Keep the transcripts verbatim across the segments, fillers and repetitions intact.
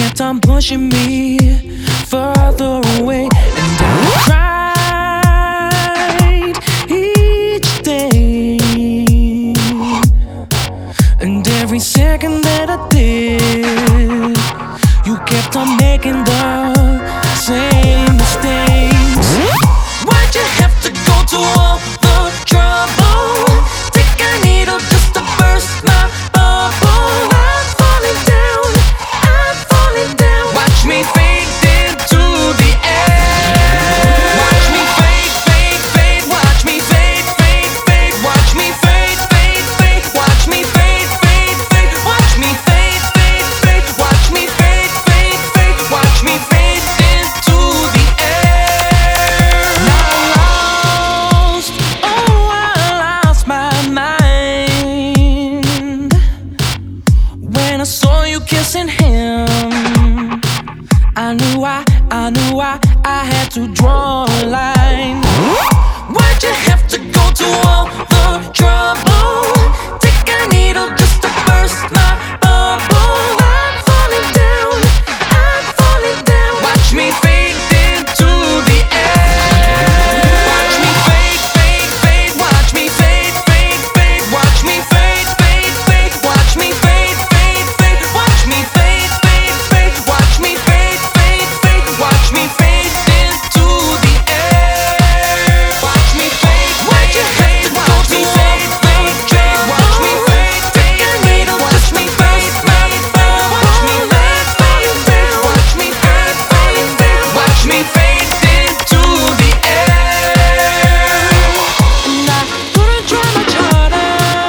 kept on pushing me further away, and I cried each day. And every second that I did, you kept on making the same mistakes. Why'd you have to go to all the trouble? Take a needle just to burst my bubble. I'm falling down, I'm falling down. Watch me fade into the air. Watch me fade, fade, fade. Watch me fade, fade, fade. Watch me fade, fade, fade. Watch me fade, fade, fade. Watch me fade, fade, fade. Watch me fade, fade, fade. Watch me fade into the air. Now I lost, oh I lost my mind when I saw you kissing him. I knew I, I knew I, I had to draw a line. Why'd you have to go to all the trouble? Take a needle just to burst my bubble. I'm falling down, I'm falling down. Watch me fade into the air. Watch me fade, fade, fade. Watch me fade, fade, fade. Watch me fade, fade, fade. Watch me fade, fade, fade. Watch me fade, fade, fade. Watch me fade, fade, fade. Watch me fade into the air. Watch me fade, why'd you have to go to fade, fade, fade? Watch me fade, take a needle, watch me fade, fade, fade. Watch me fade, fade, fade. Watch me fade, fade, fade. Watch me fade into the air. And I couldn't try much harder.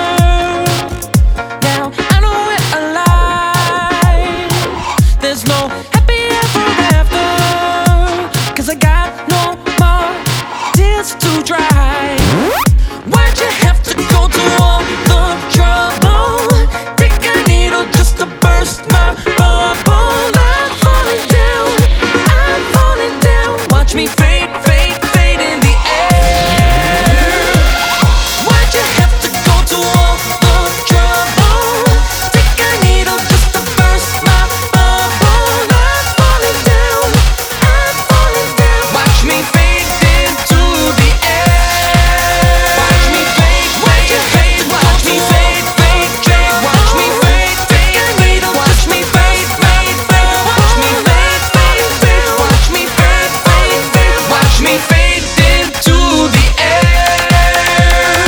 Now I know we're alive. There's no happy ever after, 'cause I got no more tears to dry. Why'd you have to go to all the trouble? Take a needle just to burst my bubble. I'm falling down, I'm falling down. Watch me fade, fade, fade in the air. Why'd you have to go to all the trouble? Take a needle just to burst my bubble. I'm falling down, I'm falling down. Watch me fade into the air. Watch me fade, why'd you fade? Watch me fade, fade, fade. Watch me fade, take a needle. Watch me fade, fade, fade. Watch me fade, fade, fade. Watch me fade, fade, fade. Watch me fade into the air.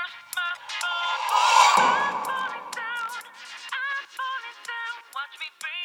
Watch me fade.